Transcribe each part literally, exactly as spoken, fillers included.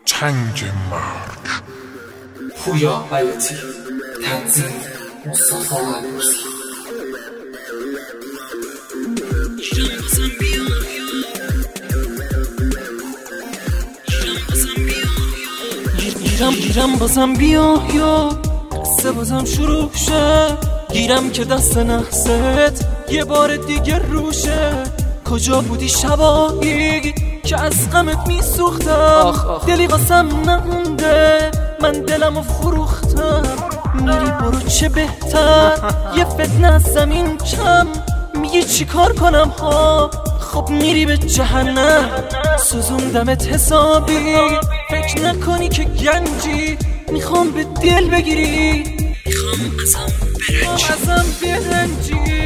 چنگ مرگ. پویا بیاتی، تنظیم مصطفی علیرضا. گیرم گیرم بازم بیا یا قصه بازم شروع شه. گیرم که دست نحست یه بار دیگه روشه. کجا بودی شبایی که از غمت میسوختم؟ دلی واسم نمونده، من دلمو فروختم. میری برو چه بهتر، یه فتنه از زمین کم. میگی چی کار کنم ها، خب میری به جهنم. سوزوندمت حسابی، فکر نکنی که گنجی. میخوام به دل بگیری، میخوام ازم برنجی، ازم برنجی.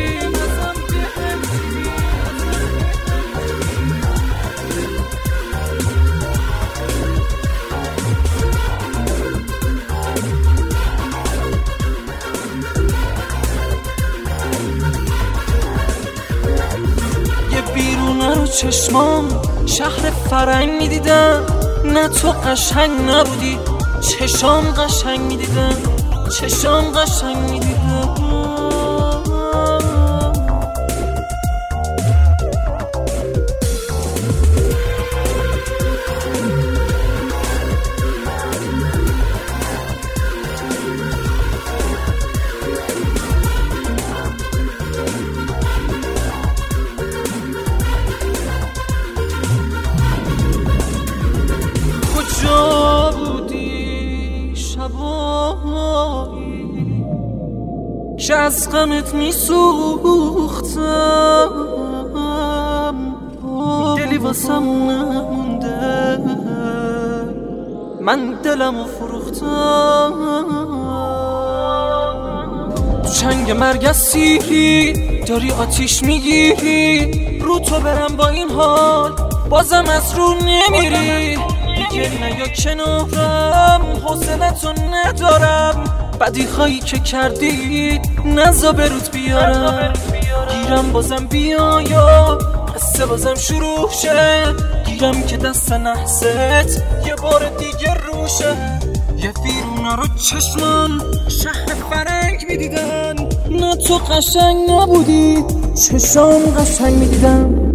بیرون رو چشمام شهر فرنگ میدیدم. نه تو قشنگ نبودی، چشام قشنگ میدیدم، چشام قشنگ میدیدم. کجا بودی شبایی که از غمت میسوختم؟ دلی واسم نمونده، من دلمو فروختم. تو چنگ مرگ از سیری داری آتیش میگیری. رو تو برم با این حال بازم از رو نمیری. دیگه نیا کنارم، حوصلتو ندارم. بدی هایی که کردی نزا بروت بیارم. گیرم بازم بیا یا قصه بازم شروع شه. گیرم که دست نحست یه بار دیگه روشه. یه بیرونا رو چشمان شهر فرنگ میدیدن. نه تو قشنگ نبودی، چشام قشنگ میدیدم.